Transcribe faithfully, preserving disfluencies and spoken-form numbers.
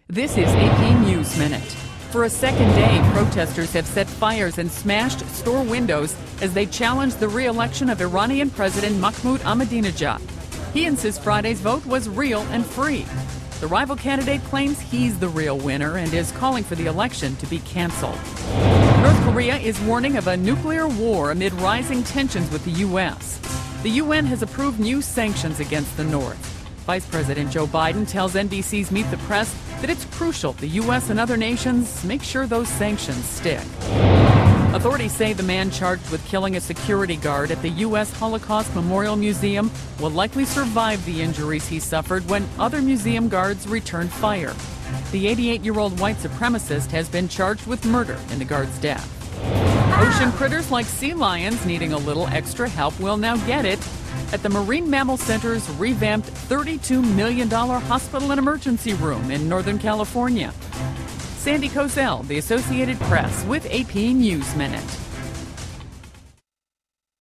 This is A P News Minute. For a second day, protesters have set fires and smashed store windows as they challenge the re-election of Iranian President Mahmoud Ahmadinejad. He insists Friday's vote was real and free. The rival candidate claims he's the real winner and is calling for the election to be canceled. North Korea is warning of a nuclear war amid rising tensions with the U S. The U N has approved new sanctions against the North. Vice President Joe Biden tells N B C's Meet the Press that it's crucial the U S and other nations make sure those sanctions stick. Authorities say the man charged with killing a security guard at the U S Holocaust Memorial Museum will likely survive the injuries he suffered when other museum guards returned fire. The eighty-eight-year-old white supremacist has been charged with murder in the guard's death. Ocean critters like sea lions needing a little extra help will now get it at the Marine Mammal Center's revamped thirty-two million dollars hospital and emergency room in Northern California. Sandy Kozel, The Associated Press, with A P News Minute.